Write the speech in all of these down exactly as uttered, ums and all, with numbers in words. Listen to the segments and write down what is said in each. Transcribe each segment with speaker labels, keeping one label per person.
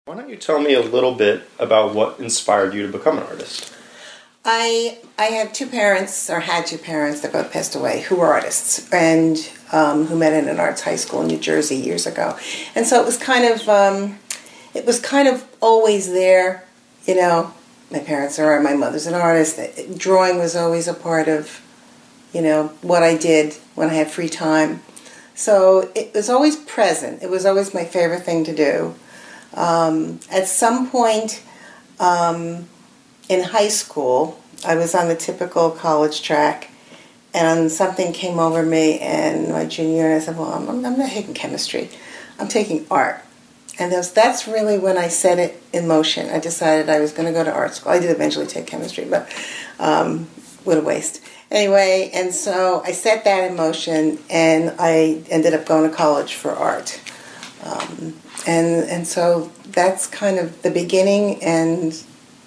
Speaker 1: Why don't you tell me a little bit about what inspired you to become an artist?
Speaker 2: I I had two parents, or had two parents that both passed away, who were artists, and um, who met in an arts high school in New Jersey years ago. And so it was kind of um, it was kind of always there, you know. My parents are my mother's an artist. Drawing was always a part of, you know, what I did when I had free time. So it was always present. It was always my favorite thing to do. Um, at some point um, in high school, I was on the typical college track, and something came over me in my junior year, and I said, well, I'm, I'm not taking chemistry. I'm taking art. And those, that's really when I set it in motion. I decided I was going to go to art school. I did eventually take chemistry, but um, what a waste. Anyway, and so I set that in motion, and I ended up going to college for art. Um, and and so that's kind of the beginning and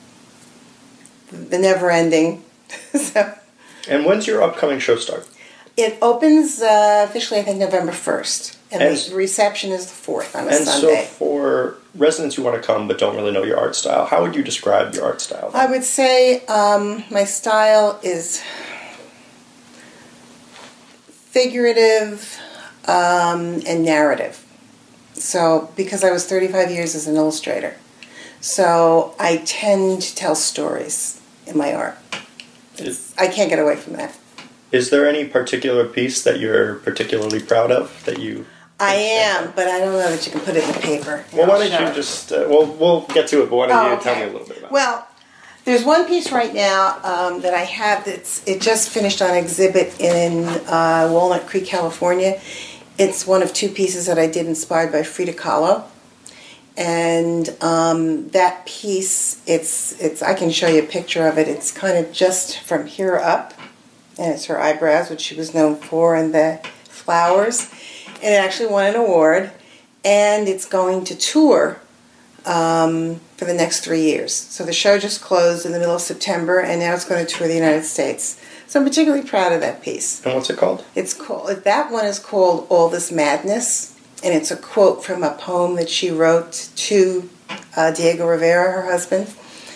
Speaker 2: the never ending. So,
Speaker 1: and when's your upcoming show start?
Speaker 2: It opens uh, officially, I think, November first. And,
Speaker 1: and
Speaker 2: the reception is the fourth on a
Speaker 1: and
Speaker 2: Sunday.
Speaker 1: And so for residents who want to come but don't really know your art style, how would you describe your art style?
Speaker 2: I would say um, my style is figurative um, and narrative. So, because I was thirty-five years as an illustrator, so I tend to tell stories in my art. It's, I can't get away from that.
Speaker 1: Is there any particular piece that you're particularly proud of that you?
Speaker 2: I am, but I don't know that you can put it in the paper.
Speaker 1: Well, why don't you just? Uh, well, we'll get to it. But why don't
Speaker 2: oh,
Speaker 1: you
Speaker 2: okay.
Speaker 1: tell me a little bit about it?
Speaker 2: Well, there's one piece right now um, that I have that's it just finished on exhibit in uh, Walnut Creek, California. It's one of two pieces that I did inspired by Frida Kahlo. And um, that piece, it's it's. I can show you a picture of it. It's kind of just from here up, and it's her eyebrows, which she was known for, and the flowers. And it actually won an award, and it's going to tour um, for the next three years. So the show just closed in the middle of September, and now it's going to tour the United States. So I'm particularly proud of that piece.
Speaker 1: And what's it called?
Speaker 2: It's called, that one is called All This Madness, and it's a quote from a poem that she wrote to uh, Diego Rivera, her husband.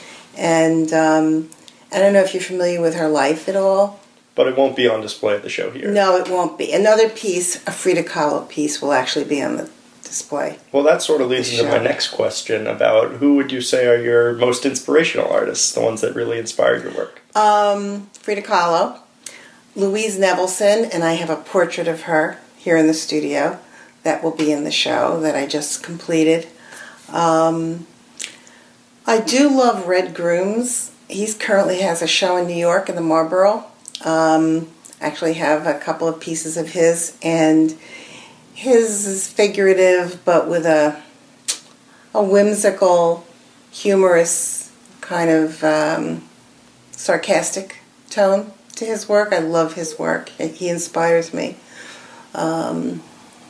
Speaker 2: And um, I don't know if you're familiar with her life at all.
Speaker 1: But it won't be on display at the show here.
Speaker 2: No, it won't be. Another piece, a Frida Kahlo piece, will actually be on the display.
Speaker 1: Well, that sort of leads into my next question about who would you say are your most inspirational artists, the ones that really inspired your work?
Speaker 2: Um, Frida Kahlo, Louise Nevelson, and I have a portrait of her here in the studio that will be in the show that I just completed. Um, I do love Red Grooms. He currently has a show in New York in the Marlborough. Um, actually have a couple of pieces of his, and his is figurative but with a a whimsical, humorous, kind of um, sarcastic tone to his work. I love his work. He inspires me. Um,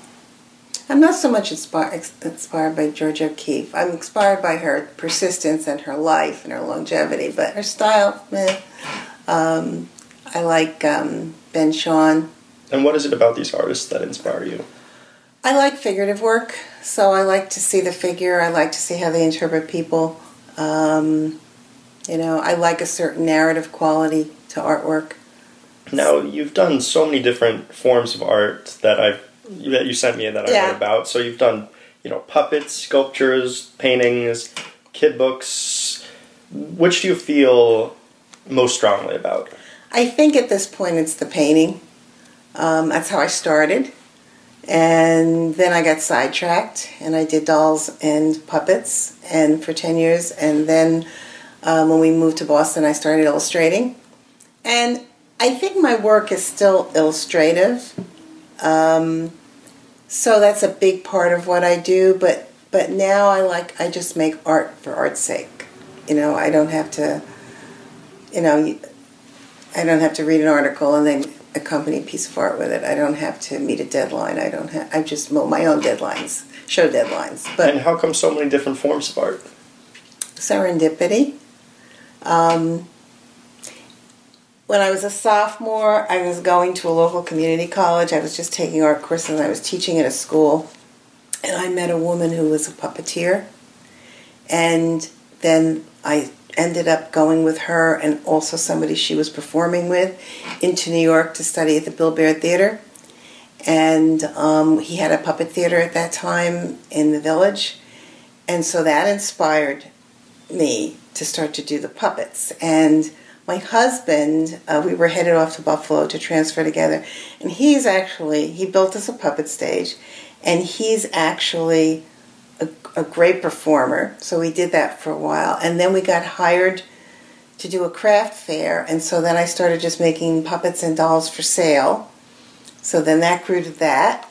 Speaker 2: I'm not so much inspired, inspired by Georgia O'Keeffe. I'm inspired by her persistence and her life and her longevity, but her style, meh. Um, I like um, Ben Shahn.
Speaker 1: And what is it about these artists that inspire you?
Speaker 2: I like figurative work, so I like to see the figure. I like to see how they interpret people. Um, you know, I like a certain narrative quality to artwork.
Speaker 1: Now, you've done so many different forms of art that I've that you sent me and that I
Speaker 2: yeah.
Speaker 1: read about. So you've done, you know, puppets, sculptures, paintings, kid books. Which do you feel most strongly about?
Speaker 2: I think at this point it's the painting. Um, that's how I started. And then I got sidetracked and I did dolls and puppets and for ten years. And then um, when we moved to Boston, I started illustrating. And I think my work is still illustrative. Um, so that's a big part of what I do. But, but now I like, I just make art for art's sake. You know, I don't have to, you know... I don't have to read an article and then accompany a piece of art with it. I don't have to meet a deadline. I don't have. I just mold my own deadlines, show deadlines. But
Speaker 1: and how come so many different forms of art?
Speaker 2: Serendipity. Um, when I was a sophomore, I was going to a local community college. I was just taking art courses. I was teaching at a school, and I met a woman who was a puppeteer, And then I ended up going with her and also somebody she was performing with into New York to study at the Bill Baird Theater. And um, he had a puppet theater at that time in the Village. And so that inspired me to start to do the puppets. And my husband, uh, we were headed off to Buffalo to transfer together. And he's actually, he built us a puppet stage. And he's actually a, a great performer. So we did that for a while. And then we got hired to do a craft fair. And so then I started just making puppets and dolls for sale. So then that grew to that.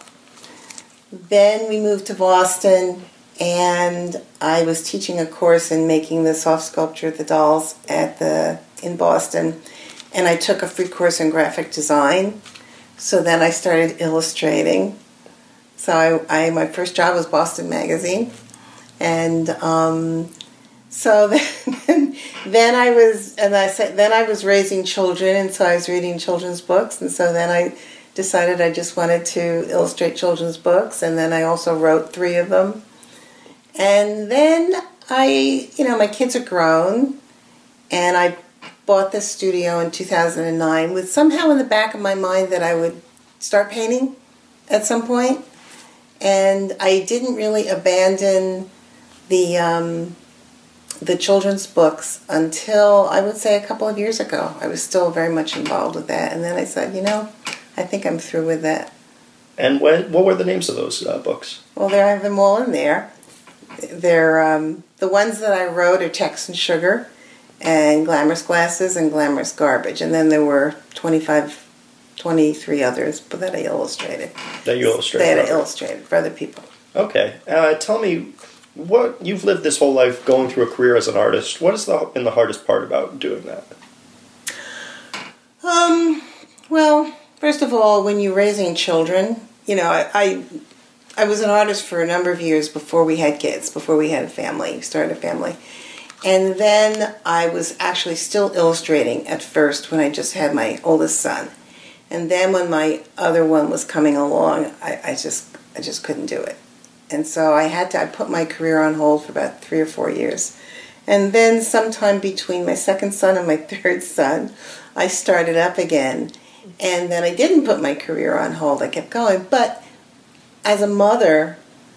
Speaker 2: Then we moved to Boston, and I was teaching a course in making the soft sculpture, the dolls, at the in Boston. And I took a free course in graphic design. So then I started illustrating. So I, I my first job was Boston Magazine. And um, so then, then I was, and I said, then I was raising children, and so I was reading children's books, and so then I decided I just wanted to illustrate children's books, and then I also wrote three of them. And then I, you know, my kids are grown, and I bought this studio in two thousand nine with somehow in the back of my mind that I would start painting at some point. And I didn't really abandon the um, the children's books until, I would say, a couple of years ago. I was still very much involved with that. And then I said, you know, I think I'm through with that.
Speaker 1: And what, what were the names of those uh, books?
Speaker 2: Well, there, I have them all in there. They're, um, the ones that I wrote are Tex and Sugar, and Glamorous Glasses, and Glamorous Garbage. And then there were twenty-five, twenty-three others but that I illustrated.
Speaker 1: That you illustrated?
Speaker 2: That I illustrated for other people.
Speaker 1: Okay. Uh, tell me, what you've lived this whole life going through a career as an artist. What has the, been the hardest part about doing that?
Speaker 2: Um, well... First of all, when you're raising children, you know, I, I I was an artist for a number of years before we had kids, before we had a family, started a family. And then I was actually still illustrating at first when I just had my oldest son. And then when my other one was coming along, I, I just I just couldn't do it. And so I had to, I put my career on hold for about three or four years. And then sometime between my second son and my third son, I started up again. And then I didn't put my career on hold. I kept going. But as a mother,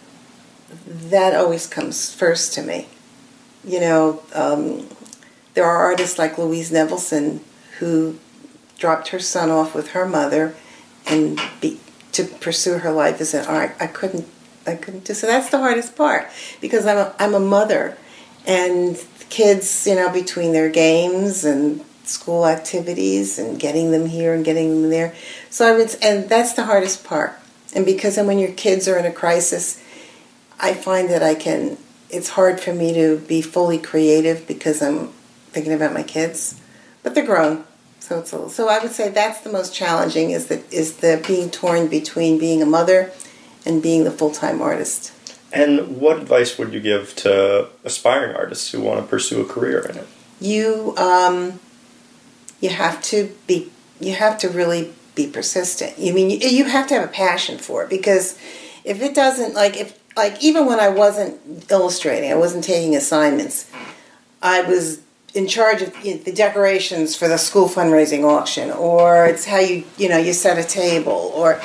Speaker 2: that always comes first to me. You know, um, there are artists like Louise Nevelson who dropped her son off with her mother and be, to pursue her life as an art. I couldn't, I couldn't do so. That's the hardest part because I'm a, I'm a mother, and kids, you know, between their games and school activities and getting them here and getting them there. So I would, and that's the hardest part. And because then when your kids are in a crisis, I find that I can, it's hard for me to be fully creative because I'm thinking about my kids. But they're grown. So it's a little, so I would say that's the most challenging is the, is the being torn between being a mother and being the full-time artist.
Speaker 1: And what advice would you give to aspiring artists who want to pursue a career in it?
Speaker 2: You, um, You have to be. You have to really be persistent. You mean you, you have to have a passion for it because if it doesn't, like if like even when I wasn't illustrating, I wasn't taking assignments. I was in charge of you know, the decorations for the school fundraising auction, or it's how you you know you set a table, or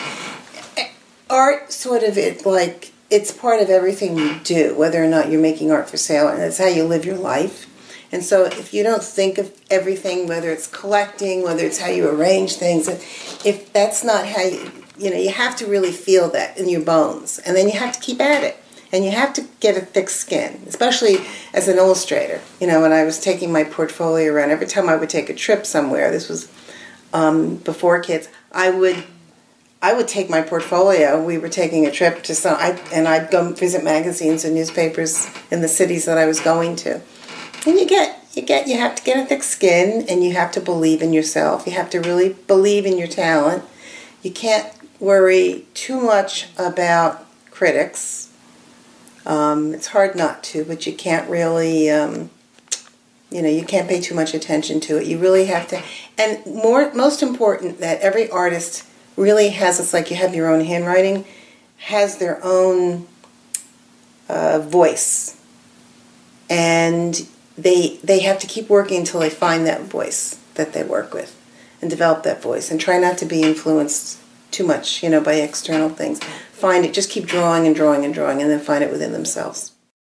Speaker 2: art. Sort of it like it's part of everything you do, whether or not you're making art for sale, and it's how you live your life. And so if you don't think of everything, whether it's collecting, whether it's how you arrange things, if that's not how you, you know, you have to really feel that in your bones. And then you have to keep at it. And you have to get a thick skin, especially as an illustrator. You know, when I was taking my portfolio around, every time I would take a trip somewhere, this was um, before kids, I would I would take my portfolio. We were taking a trip to some, I, and I'd go visit magazines and newspapers in the cities that I was going to. And you get, you get, you have to get a thick skin, and you have to believe in yourself. You have to really believe in your talent. You can't worry too much about critics. Um, it's hard not to, but you can't really, um, you know, you can't pay too much attention to it. You really have to, and more, most important, that every artist really has, it's like you have your own handwriting, has their own uh, voice. and they they have to keep working until they find that voice that they work with and develop that voice, and try not to be influenced too much, you know, by external things. Find it, just keep drawing and drawing and drawing, and then find it within themselves.